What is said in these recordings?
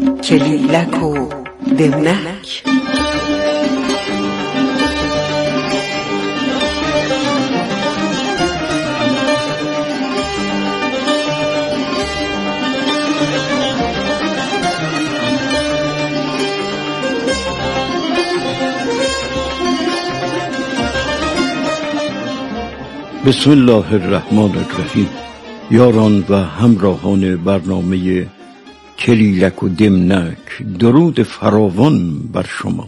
کلیلک و دمنک. بسم الله الرحمن الرحیم. یاران و همراهان برنامه کلیلک و دمنک، درود فراوان بر شما.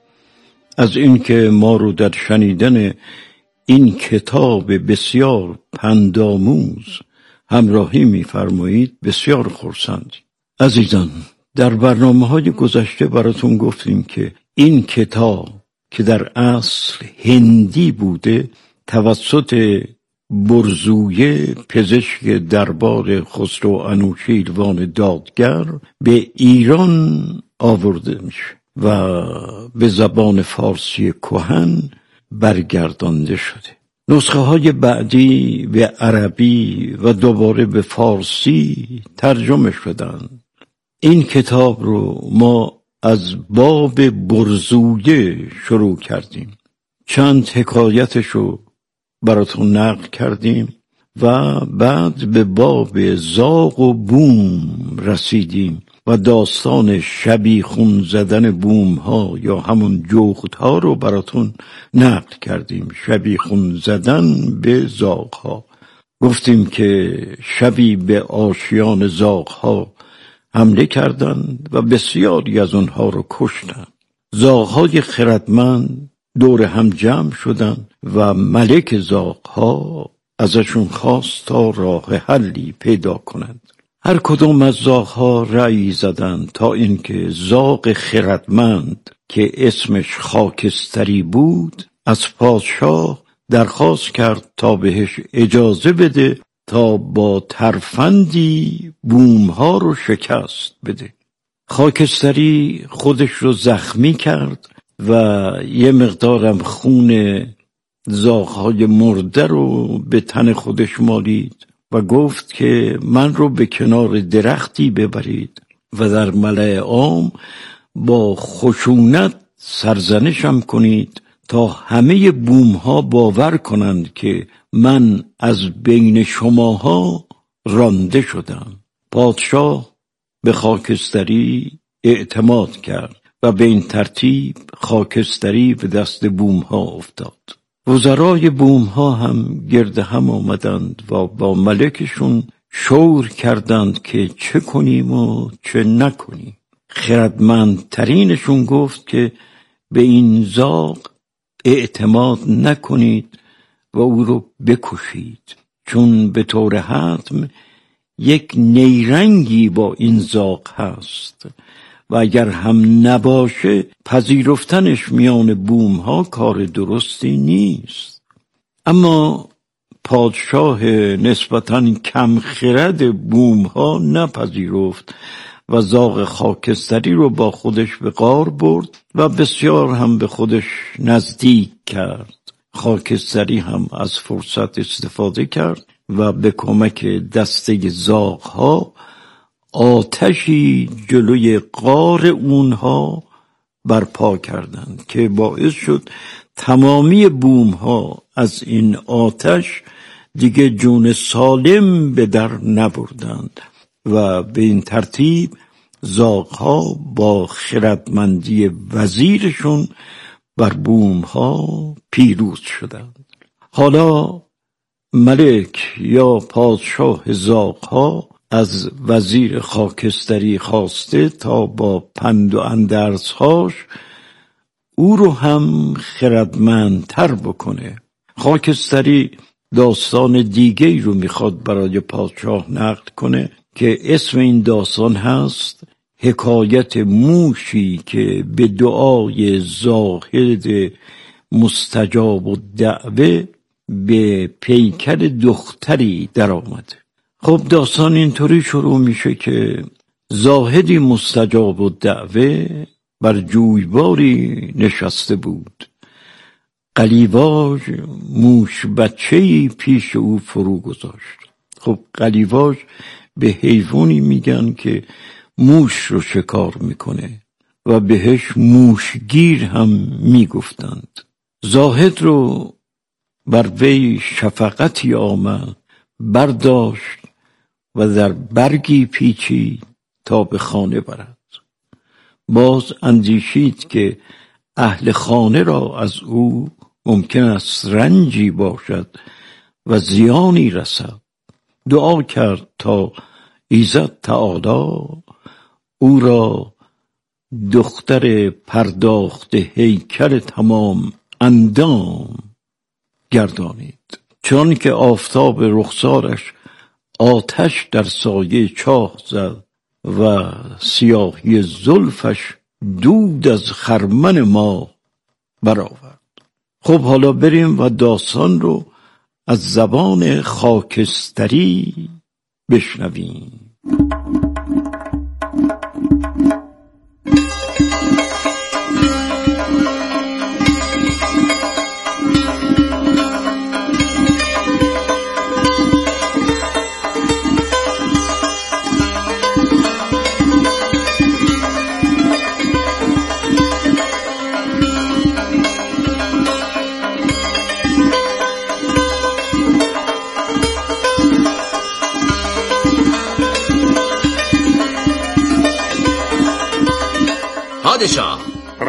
از اینکه ما رو در شنیدن این کتاب بسیار پندآموز همراهی می‌فرمایید بسیار خرسندیم. عزیزان، در برنامه‌های گذشته براتون گفتیم که این کتاب که در اصل هندی بوده توسط برزویه پزشک دربار خسرو انوشیروان دادگر به ایران آورده میشه و به زبان فارسی کهن برگردانده شده. نسخه های بعدی به عربی و دوباره به فارسی ترجمه شدن. این کتاب رو ما از باب برزویه شروع کردیم. چند حکایتشو براتون نقل کردیم و بعد به باب زاغ و بوم رسیدیم و داستان شبیخون زدن بوم ها یا همون جغد ها رو براتون نقل کردیم. شبیخون زدن به زاغ ها. گفتیم که شبی به آشیان زاغ ها حمله کردند و بسیاری از اونها رو کشتند. زاغ های خردمند دور هم جمع شدن و ملک زاغ‌ها ازشون خواست تا راه حلی پیدا کنند. هر کدوم از زاغ‌ها رأی زدند تا اینکه زاغ خردمند که اسمش خاکستری بود از پادشاه درخواست کرد تا بهش اجازه بده تا با ترفندی بوم‌ها رو شکست بده. خاکستری خودش رو زخمی کرد و یه مقدارم خون زاغ‌های مرده رو به تن خودش مالید و گفت که من رو به کنار درختی ببرید و در ملأ عام با خشونت سرزنشم کنید تا همه بوم‌ها باور کنند که من از بین شماها رانده شدم. پادشاه به خاکستری اعتماد کرد و به این ترتیب خاکستری به دست بوم‌ها افتاد. وزرای بوم‌ها هم گرد هم آمدند و با ملکشون شور کردند که چه کنیم و چه نکنیم. خردمندترینشون گفت که به این زاغ اعتماد نکنید و او رو بکشید، چون به طور حتم یک نیرنگی با این زاغ هست و اگر هم نباشه پذیرفتنش میان بوم ها کار درستی نیست. اما پادشاه نسبتاً کم خرد بوم ها نپذیرفت و زاغ خاکستری رو با خودش به غار برد و بسیار هم به خودش نزدیک کرد. خاکستری هم از فرصت استفاده کرد و به کمک دسته زاغ ها آتشی جلوی غار اونها برپا کردند که باعث شد تمامی بوم ها از این آتش دیگه جون سالم به در نبردند و به این ترتیب زاغ ها با خردمندی وزیرشون بر بوم ها پیروز شدند. حالا ملک یا پادشاه زاغ ها از وزیر خاکستری خواسته تا با پند و اندرزهاش او رو هم خردمندتر بکنه. خاکستری داستان دیگه‌ای رو میخواد برای پادشاه نقل کنه که اسم این داستان هست حکایت موشی که به دعای زاهد مستجاب الدعوه به پیکر دختری در آمده. خب داستان اینطوری شروع میشه که زاهدی مستجاب الدعوه بر جویباری نشسته بود. قلیواژ موش بچه‌ای پیش او فرو گذاشت. خب قلیواژ به حیوانی میگن که موش رو شکار میکنه و بهش موشگیر هم میگفتند. زاهد رو بر وی شفقتی آمد، برداشت و در برگی پیچید تا به خانه برد. باز اندیشید که اهل خانه را از او ممکن است رنجی باشد و زیانی رسد. دعا کرد تا ایزد تعالی او را دختر پرداخت هیکل تمام اندام گردانید، چون که آفتاب رخسارش آتش در سایه چاه زد و سیاهی زلفش دود از خرمن ما برآورد. خب حالا بریم و داستان رو از زبان خاکستری بشنویم. پادشاه،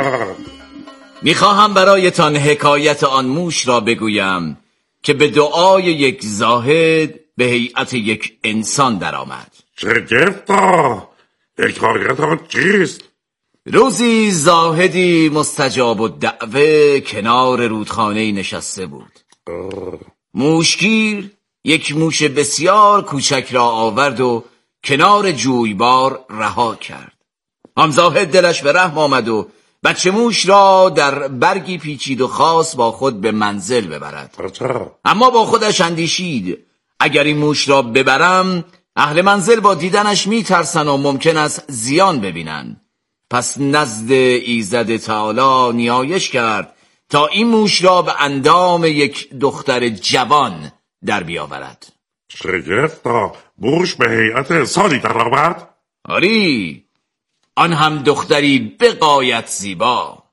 میخواهم برایتان حکایت آن موش را بگویم که به دعای یک زاهد به هیئت یک انسان درآمد. شگفتا، حکایت آن چیست؟ روزی زاهدی مستجاب الدعوه کنار رودخانه نشسته بود. موشگیر یک موش بسیار کوچک را آورد و کنار جویبار رها کرد. آن زاهد دلش به رحم آمد و بچه موش را در برگی پیچید و خواست با خود به منزل ببرد. اما با خودش اندیشید اگر این موش را ببرم اهل منزل با دیدنش میترسن و ممکن است زیان ببینن. پس نزد ایزد تعالی نیایش کرد تا این موش را به اندام یک دختر جوان در بیاورد. شگفتا، موش به هیئت انسانی درآمد؟ آری، آن هم دختری به غایت زیبا،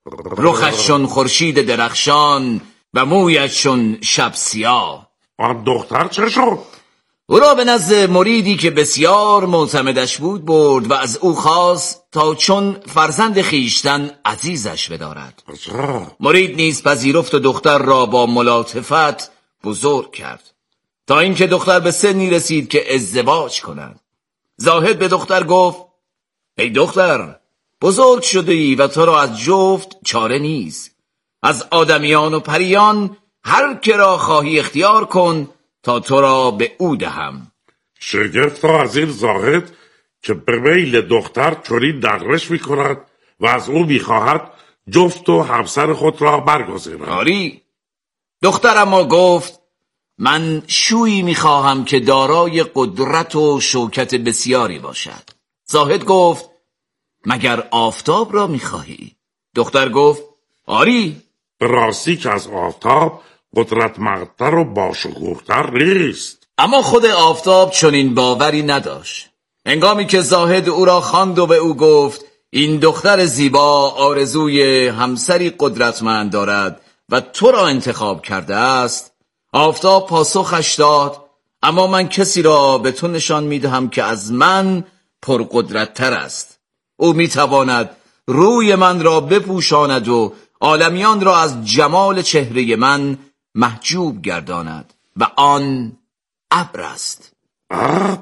رخش چون خورشید درخشان و مویش چون شب سیاه. آن دختر چه شد؟ او را به نزد مریدی که بسیار معتمدش بود برد و از او خواست تا چون فرزند خیشتن عزیزش بدارد. مرید نیز پذیرفت و دختر را با ملاطفت بزرگ کرد تا اینکه دختر به سنی رسید که ازدواج کند. زاهد به دختر گفت: ای دختر، بزرگ شده ای و تو را از جفت چاره نیست. از آدمیان و پریان هر که را خواهی اختیار کن تا تو را به او دهم. شگفتا از این زاهد که به میل دختر چنین نغمش می کند و از او می خواهد جفت و همسر خود را برگزیند. آری، دختر اما گفت: من شویی می خواهم که دارای قدرت و شوکت بسیاری باشد. زاهد گفت: مگر آفتاب را می خواهی؟ دختر گفت: آری. به راستی که از آفتاب قدرتمندتر و باشکوهتر نیست. اما خود آفتاب چنین باوری نداشت. هنگامی که زاهد او را خواند و به او گفت این دختر زیبا آرزوی همسری قدرتمند دارد و تو را انتخاب کرده است، آفتاب پاسخش داد: اما من کسی را به تو نشان میدهم که از من پرقدرت‌تر است. او میتواند روی من را بپوشاند و عالمیان را از جمال چهره من محجوب گرداند و آن ابر است. ابر؟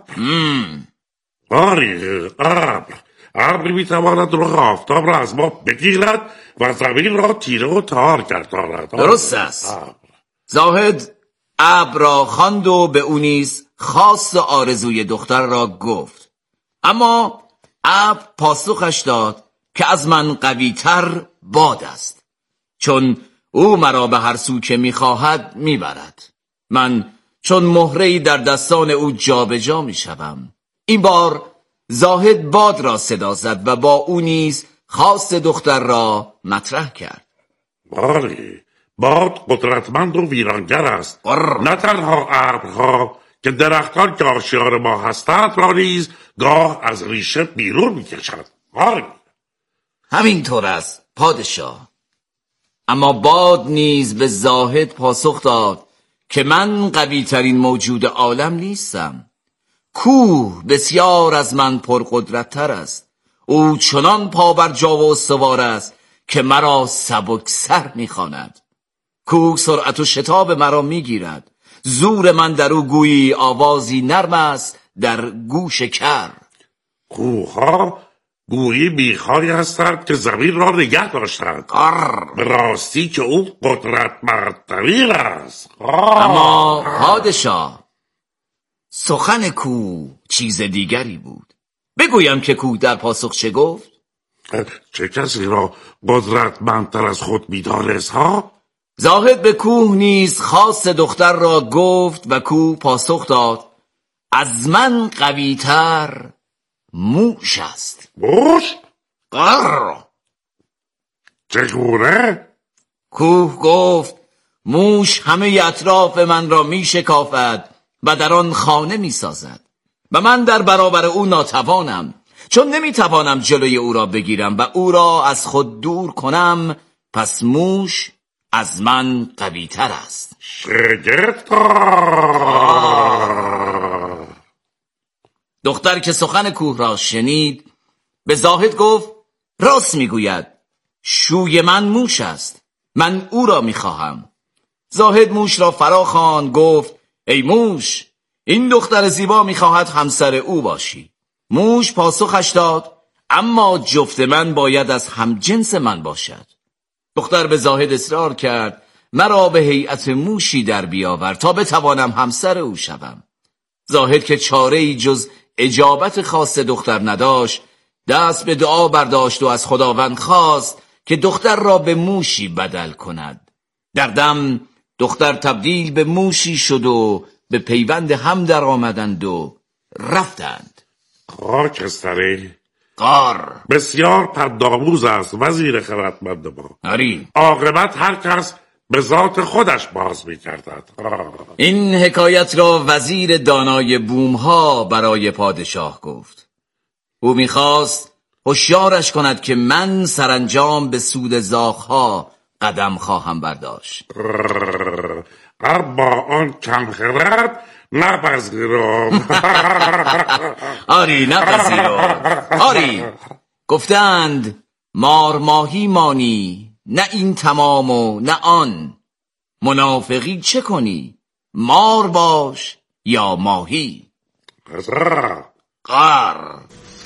آری، ابر میتواند رخ آفتاب را از ما بگیرد و زمین را تیره و تار گرداند. درست است. زاهد ابر را خواند و به او نیز خواست آرزوی دختر را گفت. اما ابر پاسخش داد که از من قوی‌تر باد است، چون او مرا به هر سو که می‌خواهد میبرد. من چون مهره‌ای در دستان او جابجا میشوم. این بار زاهد باد را صدا زد و با او نیز خواست دختر را مطرح کرد. باری، باد قدرتمند و ویرانگر است. نه تنها ابرها که درختان که آشیار ما هستند را نیز گاه از ریشه بیرون میکشد. همینطور است پادشاه. اما باد نیز به زاهد پاسخ داد که من قوی ترین موجود عالم نیستم. کوه بسیار از من پرقدرت تر است. او چنان پابرجا و استوار است که مرا سبکسر می‌خواند. کوه سرعت و شتاب مرا میگیرد. زور من در او گویی آوازی نرم است در گوش کر. کوه‌ها گویی بیخاری هستند که زمین را نگه داشتند. به راستی که او قدرتمندترین است. اما پادشاه، سخن کوه چیز دیگری بود. بگویم که کوه در پاسخ چه گفت؟ چه کسی را قدرتمندتر از خود می‌دانست ها؟ زاهد به کوه نیز خواست دختر را گفت و کوه پاسخ داد از من قوی‌تر موش است. موش؟ چگونه؟ کوه گفت موش همه اطراف من را می شکافد و در آن خانه می سازد و من در برابر او ناتوانم، چون نمی توانم جلوی او را بگیرم و او را از خود دور کنم. پس موش از من قوی تر است. دختر که سخن کوه را شنید به زاهد گفت راست میگوید، شوی من موش است، من او را میخواهم. زاهد موش را فرا خواند، گفت ای موش، این دختر زیبا میخواهد همسر او باشی. موش پاسخش داد اما جفت من باید از همجنس من باشد. دختر به زاهد اصرار کرد مرا به هیئت موشی در بیاور تا بتوانم همسر او شوم. زاهد که چاره‌ای جز اجابت خواست دختر نداشت، دست به دعا برداشت و از خداوند خواست که دختر را به موشی بدل کند. در دم دختر تبدیل به موشی شد و به پیوند هم در آمدند و رفتند. خاکستری قار بسیار پندآموز است وزیر خردمند ما. آری، عاقبت هر کس به ذات خودش باز می‌گردد. این حکایت را وزیر دانای بومها برای پادشاه گفت. او می‌خواست هوشیارش کند که من سرانجام به سود زاغ‌ها قدم خواهم برداشت. اما آن کم خرد نپذیرم. آری نپذیرم. آری، گفتند مار ماهی مانی، نه این تمام و نه آن. منافقی چه کنی؟ مار باش یا ماهی. قار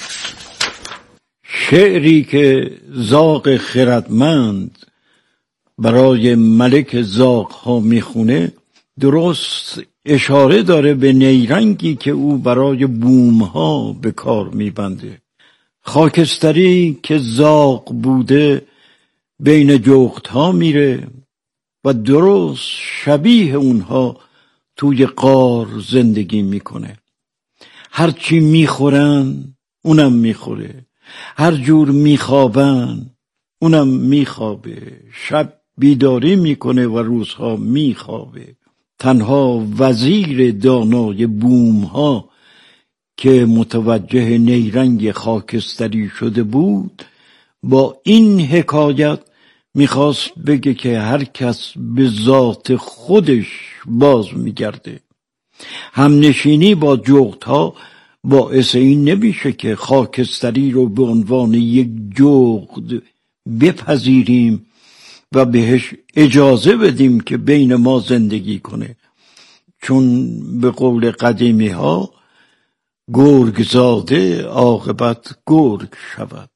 شعری که زاغ خردمند برای ملک زاغ‌ها میخونه درست اشاره داره به نیرنگی که او برای بومها به کار میبنده. خاکستری که زاغ بوده بین جغدها میره و درست شبیه اونها توی غار زندگی میکنه. هرچی میخورن اونم میخوره، هر جور میخوابن اونم میخوابه، شب بیداری میکنه و روزها میخوابه. تنها وزیر دانای بومها که متوجه نیرنگ خاکستری شده بود با این حکایت میخواست بگه که هر کس به ذات خودش باز میگرده. همنشینی با جغدها باعث این نمیشه که خاکستری رو به عنوان یک جغد بپذیریم و بهش اجازه بدیم که بین ما زندگی کنه، چون به قول قدیمی ها گرگ زاده عاقبت گرگ شود.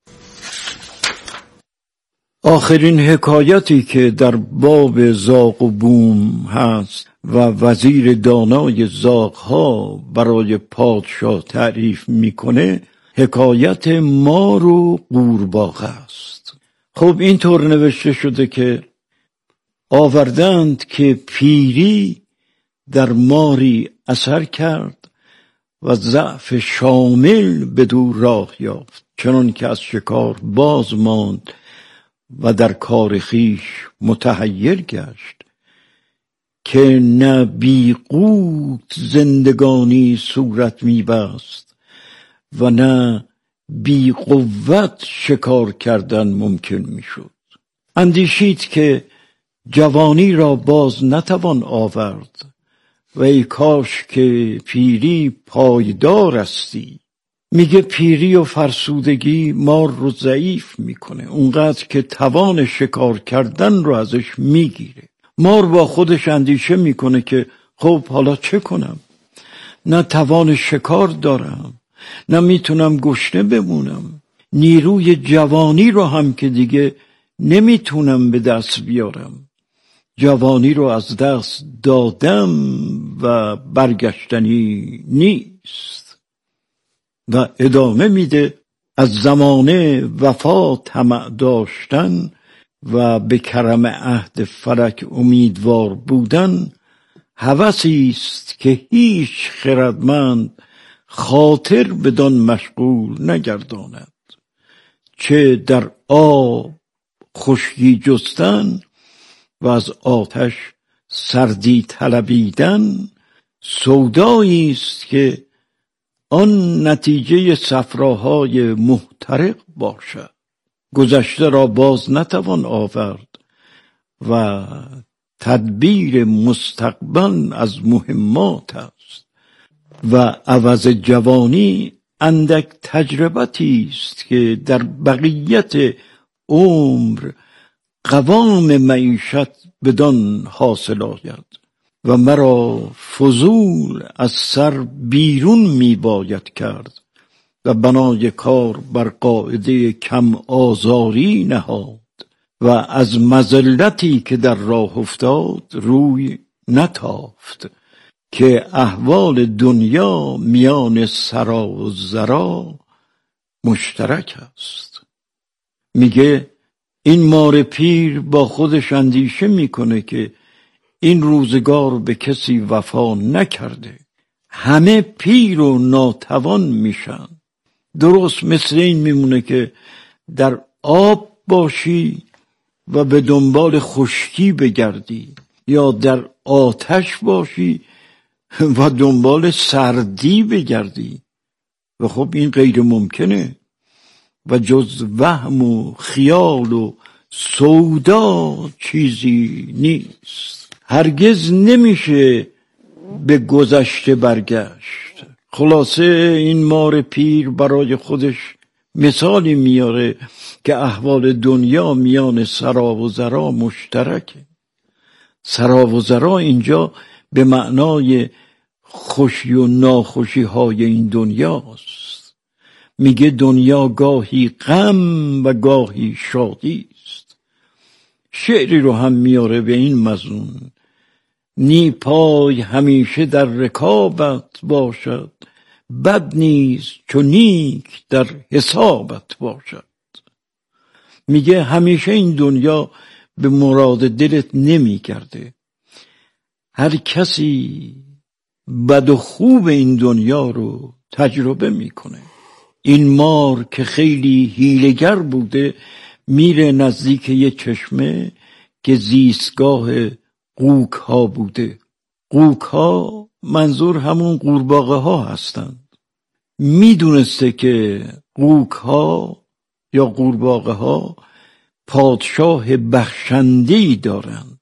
آخرین حکایتی که در باب زاغ و بوم هست و وزیر دانای زاغ‌ها برای پادشاه تعریف میکنه حکایت مار و قورباغه است. خب اینطور نوشته شده که آوردند که پیری در ماری اثر کرد و ضعف شامل بدو راه یافت، چنان که از شکار باز ماند و در کار خویش متحیر گشت که نه بی قوت زندگانی صورت می بست و نه بی قوت شکار کردن ممکن می شد. اندیشید که جوانی را باز نتوان آورد و ای کاش که پیری پایدار استی. میگه پیری و فرسودگی مار رو ضعیف میکنه، اونقدر که توان شکار کردن رو ازش میگیره. مار با خودش اندیشه میکنه که خب حالا چه کنم؟ نه توان شکار دارم، نه میتونم گشنه بمونم، نیروی جوانی رو هم که دیگه نمیتونم به دست بیارم، جوانی رو از دست دادم و برگشتنی نیست. و ادامه میده از زمانه وفا طمع داشتن و به کرم عهد فلک امیدوار بودن هوسی است که هیچ خردمند خاطر بدان مشغول نگرداند. چه در آب خشکی جستن و از آتش سردی طلبیدن سودایی است که آن نتیجه صفراهای محترق باشد. گذشته را باز نتوان آورد و تدبیر مستقبل از مهمات است و عوض جوانی اندک تجربتی است که در بقیت عمر قوام معیشت بدان حاصل آید و مرا فضول از سر بیرون می باید کرد و بنای کار بر قاعده کم آزاری نهاد و از مذلتی که در راه افتاد روی نتافت که احوال دنیا میان سرا و ضرا مشترک است. میگه این مار پیر با خودش اندیشه میکنه که این روزگار به کسی وفا نکرده، همه پیر و ناتوان میشن. درست مثل این میمونه که در آب باشی و به دنبال خشکی بگردی یا در آتش باشی و دنبال سردی بگردی و خب این غیر ممکنه و جز وهم و خیال و سودا چیزی نیست. هرگز نمیشه به گذشته برگشت. خلاصه این مار پیر برای خودش مثالی میاره که احوال دنیا میان سرا و ضرا مشترکه. سرا و ضرا اینجا به معنای خوشی و ناخوشی های این دنیاست. میگه دنیا گاهی غم و گاهی شادی است. شعری رو هم میاره به این مضمون: نی پای همیشه در رکابت باشد، بد نیز چو نیک در حسابت باشد. میگه همیشه این دنیا به مراد دلت نمیگرده. هر کسی بد و خوب این دنیا رو تجربه میکنه. این مار که خیلی حیله‌گر بوده میره نزدیک یه چشمه که زیستگاه قوک ها بوده. قوک ها منظور همون قورباغه ها هستند. میدونسته که قوک ها یا قورباغه ها پادشاه بخشنده‌ای دارند.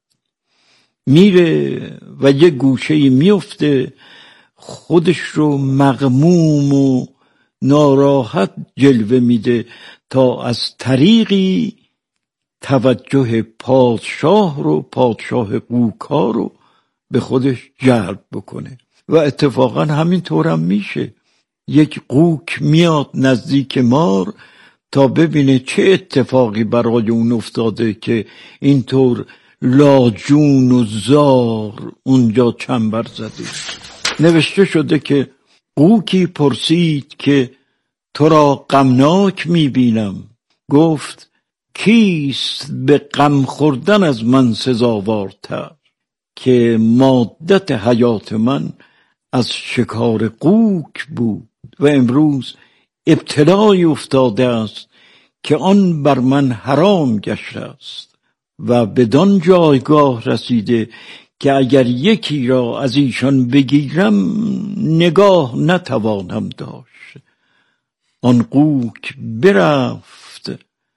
میره و یه گوشه میفته، خودش رو مغموم و ناراحت جلوه میده تا از طریقی توجه پادشاه قوک‌ها رو به خودش جلب بکنه. و اتفاقا همین طورم میشه. یک قوک میاد نزدیک مار تا ببینه چه اتفاقی برای اون افتاده که اینطور لاجون و زار اونجا چنبر زده. نوشته شده که قوکی پرسید که تو را غمناک میبینم. گفت کیست به غم خوردن از من سزاوارتر؟ که مادت حیات من از شکار قوک بود و امروز ابتلای افتاده است که آن بر من حرام گشته است و بدان جایگاه رسیده که اگر یکی را از ایشان بگیرم نگاه نتوانم داشت. آن قوک برفت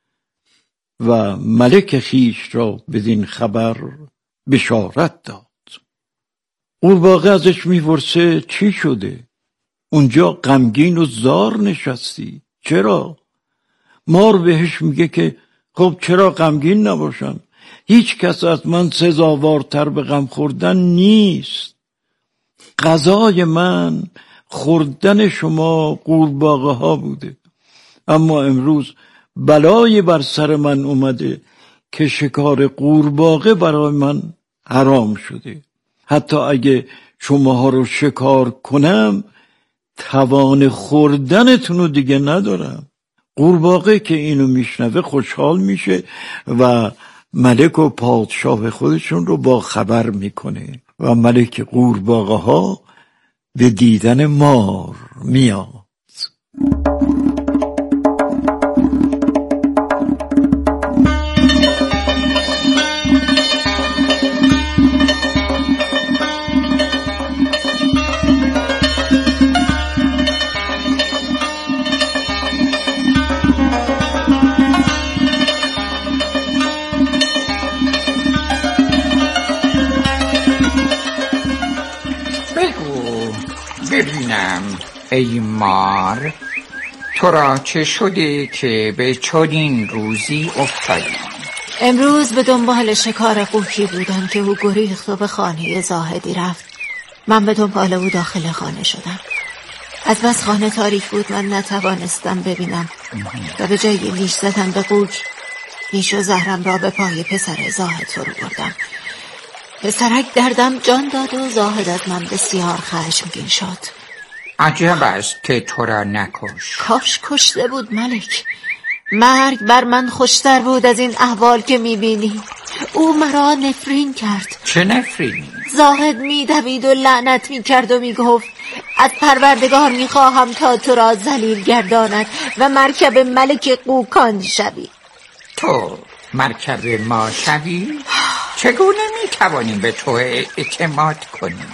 و ملک خویش را بدین خبر بشارت داد. قورباغه ازش میپرسه چی شده؟ اونجا غمگین و زار نشستی، چرا؟ مار بهش میگه که خب چرا غمگین نباشم؟ هیچ کس از من سزاوارتر به غم خوردن نیست. غذای من خوردن شما قورباغه ها بوده، اما امروز بلایی بر سر من اومده که شکار قورباغه برای من حرام شده. حتی اگه شماها رو شکار کنم توان خوردنتون رو دیگه ندارم. قورباغه که اینو میشنوه خوشحال میشه و ملک و پادشاه خودشون رو با خبر میکنه و ملک قورباغه ها به دیدن مار میاد. ببینم ای مار، تو را چه شده که به چنین روزی افتادی؟ امروز به دنبال شکار قوکی بودم که او گریخت و به خانه زاهدی رفت. من به دنبال او داخل خانه شدم. از بس خانه تاریک بود من نتوانستم ببینم و به جای لیش زدن به قوک نیش و زهرم را به پای پسر زاهد فرو بردم. پسرک دردم جان داد و زاهد از من بسیار خشمگین شد. عجب است که تو را نکش. کاش کشته بود ملک. مرگ بر من خوشتر بود از این احوال که میبینی. او مرا نفرین کرد. چه نفرینی؟ زاهد میدوید و لعنت میکرد و میگفت از پروردگار میخواهم تا تو را ذلیل گرداند و مرکب ملک قوکان شوی. تو مرکب ما شوی؟ چگونه میتوانیم به تو اعتماد کنیم؟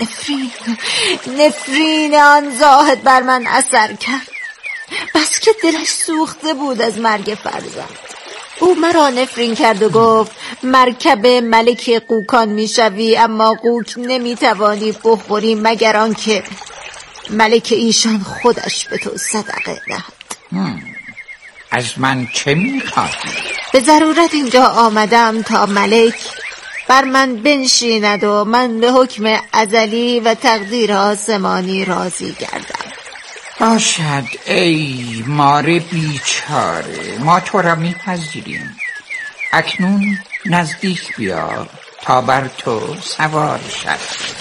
نفرین آن زاهد بر من اثر کرد. بس که دلش سوخته بود از مرگ فرزند. او مرا نفرین کرد و گفت مرکب ملک قوکان میشوی، اما قوک نمیتوانی بخوری مگر آنکه ملک ایشان خودش به تو صدقه دهد. از من چه میخواهی؟ به ضرورت اینجا آمدم تا ملک بر من بنشیند و من به حکم ازلی و تقدیر آسمانی راضی گردم. باشد ای مار بیچاره، ما تو را میپذیریم. اکنون نزدیک بیا تا بر تو سوار شد.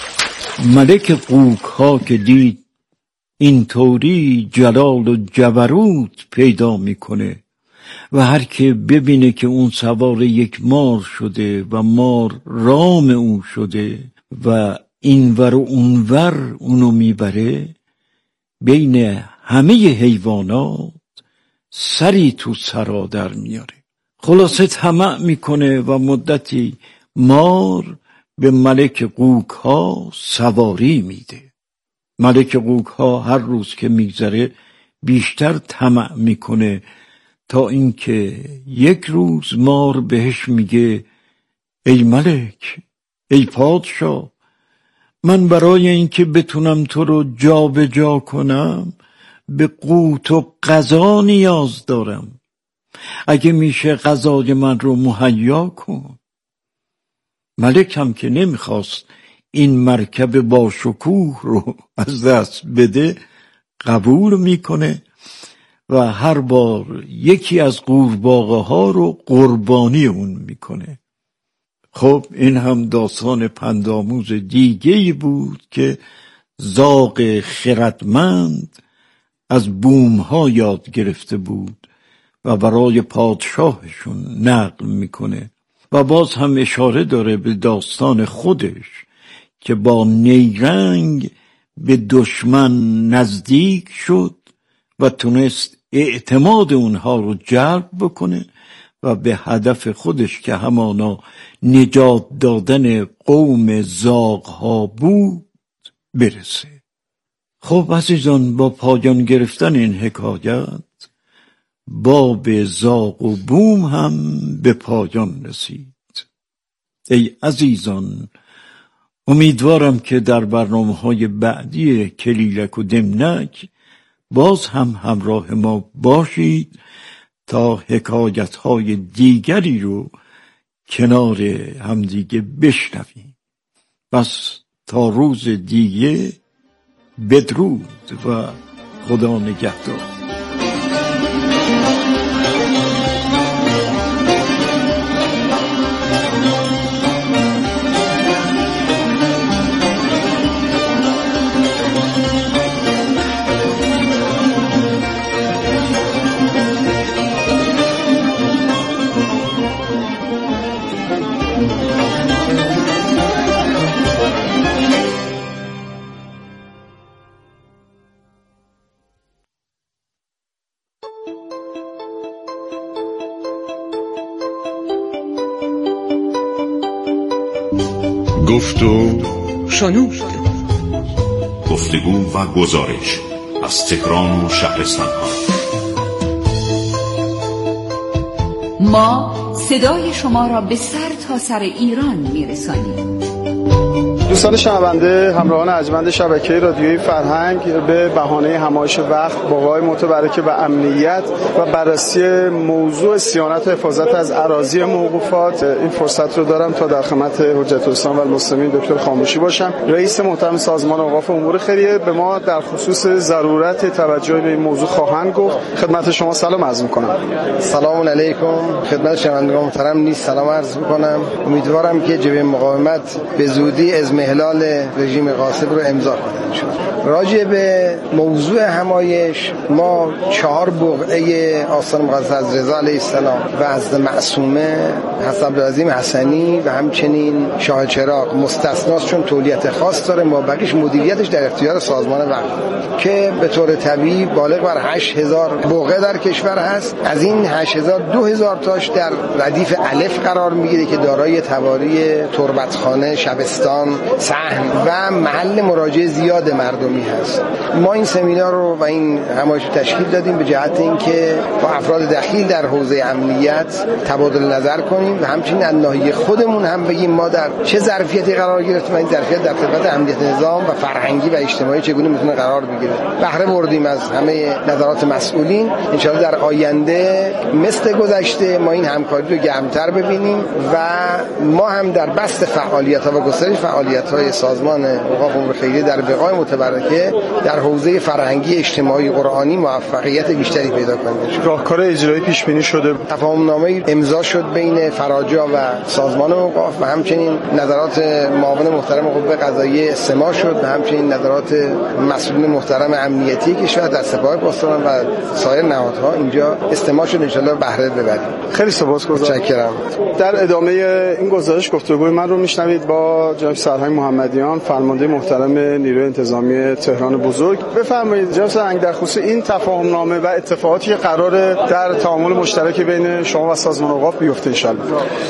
ملک قوک ها که دید اینطوری جلال و جبروت پیدا میکنه و هر که ببینه که اون سوار یک مار شده و مار رام اون شده و اینور و اونور اونو میبره، بین همه حیوانات سری تو سرا در میاره. خلاصه طمع میکنه و مدتی مار به ملک قوک ها سواری میده. ملک قوک ها هر روز که میگذره بیشتر طمع میکنه تا اینکه یک روز مار بهش میگه ای ملک، ای پادشاه، من برای اینکه بتونم تو رو جا به جا کنم به قوت و غذا نیاز دارم. اگه میشه غذای من رو مهیا کن. ملک هم که نمیخواست این مرکب با شکوه رو از دست بده قبول میکنه و هر بار یکی از قورباغه ها رو قربانی اون میکنه. خب این هم داستان پندآموز دیگه‌ای بود که زاغ خردمند از بوم ها یاد گرفته بود و برای پادشاهشون نقل میکنه و باز هم اشاره داره به داستان خودش که با نیرنگ به دشمن نزدیک شد و تونست اعتماد اونها رو جلب بکنه و به هدف خودش که همانا نجات دادن قوم زاغ‌ها بود برسه. خب عزیزان، با پایان گرفتن این حکایت باب زاغ و بوم هم به پایان رسید. ای عزیزان، امیدوارم که در برنامه‌های بعدی کلیلک و دمنک باز هم همراه ما باشید تا حکایت‌های دیگری رو کنار همدیگه بشنویم. بس تا روز دیگه بدرود و خدا نگهدار. گفت و شنود. گفتگو و گزارش از تهران و شهرستان‌ها. ما صدای شما را به سر تا سر ایران میرسانیم. دوستان شنونده، همراهان ارجمند شبکه رادیویی فرهنگ، به بهانه همایش وقت با آقای متبرک به امنیت و بررسی موضوع صیانت و حفاظت از اراضی موقوفات این فرصت رو دارم تا در خدمت حجت الاسلام و المسلمین دکتر خاموشی باشم، رئیس محترم سازمان اوقاف امور خیریه. به ما در خصوص ضرورت توجه به این موضوع خواهند گفت. خدمت شما سلام عرض می‌کنم. سلام علیکم. خدمت شنوندگان محترم نیز سلام عرض می‌کنم. امیدوارم که جبهه مقاومت به زودی از احلال رژیم غاصب رو امضا کنند. راجع به موضوع همایش، ما 4 بقعه آستان مقدس از رضا علیه السلام و از معصومه حضرت عبدالعظیم حسنی و همچنین شاه چراغ مستثناست، چون تولیت خاص داره. ما بقیش مدیریتش در اختیار سازمان وقف که به طور طبیعی بالغ بر 8000 بقعه در کشور هست. از این 8000 2000 تاش در ردیف الف قرار میگیره که دارای تواری تربتخانه، شبستان، صحن و محل مراجعه زیاد مردمی هست. ما این سمینار رو و این همایش تشکیل دادیم به جهت اینکه با افراد دخیل در حوزه امنیت تبادل نظر کنیم و همچنین از ناحیه خودمون هم بگیم ما در چه ظرفیتی قرار گرفتیم و این ظرفیت در خدمت امنیت نظام و فرهنگی و اجتماعی چگونه میتونه قرار بگیره. بهره بردیم از همه نظرات مسئولین. ان شاءالله در آینده مثل گذشته ما این همکاری رو گرمتر ببینیم و ما هم در بسط فعالیت‌ها و گسترش فعالیت‌های سازمان اوقاف امور خیریه در بقای متبرکه در حوزه فرهنگی، اجتماعی، قرآنی موفقیت بیشتری پیدا کنیم. راهکار اجرایی پیش بینی شده، تفاهم‌نامه امضا شد بین فراجا و سازمان اوقاف و همچنین نظرات معاون محترم قوه قضاییه استماع شد و همچنین نظرات مسئولین محترم امنیتی کشور در سپاه پاسداران و سایر نهادها اینجا استماع شد. ان شاءالله بهره ببریم. خیلی سپاسگزارم. متشکرم. در ادامه این گزارش گفتگوی من رو میشنوید با جناب سرهنگ محمدیان، فرمانده محترم نیروی انتظامی تهران بزرگ. بفرمایید جناب سرهنگ، در خصوص این تفاهم‌نامه و اتفاقاتی که قراره در تعامل مشترک بین شما و سازمان اوقاف بیفته ان شاءالله.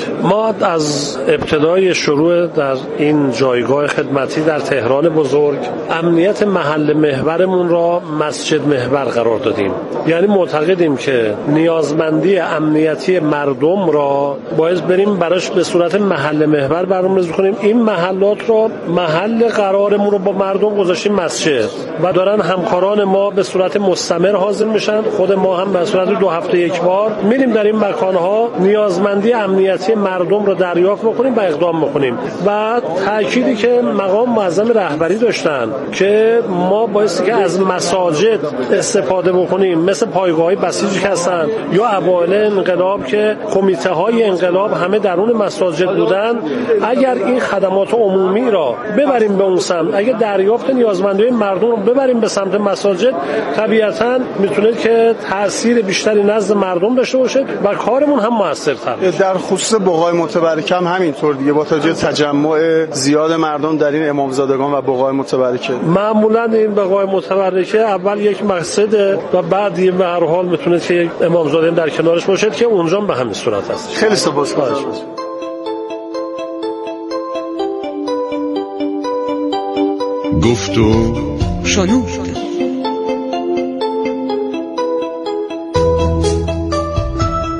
ما از ابتدای شروع در این جایگاه خدمتی در تهران بزرگ امنیت محل محورمون را مسجد محور قرار دادیم. یعنی معتقدیم که نیازمندی امنیتی مردم را باید بریم براش به صورت محل محور برنامه‌ریزی کنیم. این محلات را محل قرارمون رو با مردم گذاشتیم مسجد و دارن همکاران ما به صورت مستمر حاضر میشن. خود ما هم به صورت 2 هفته یک بار میریم در این مکانها نیازمندی امنیتی مردم رو دریافت بکنیم و اقدام بکنیم. و تأکیدی که مقام معظم رهبری داشتن که ما بایستی که از مساجد استفاده بکنیم، مثل پایگاه‌های بسیجی که هستن یا اوایل انقلاب که کمیته های انقلاب همه درون مساجد بودن. اگر این خدمات عمومی اجتماعی را ببریم به اون سمت، اگه دریافت نیازمندی مردم رو ببریم به سمت مساجد، طبیعتاً میتونه که تأثیر بیشتری نزد مردم داشته باشه و کارمون هم موثرتر باشه. در خصوص بقای متبرکه هم همینطور دیگه، با توجه تجمع زیاد مردم در این امامزادگان و بقای متبرکه. معمولاً این بقای متبرکه اول یک مسجد و بعد به هر حال میتونه که یک امامزاده در کنارش باشه که اونجا به همین صورت هست. خیلی سپاسگزارم. گفت و شنود.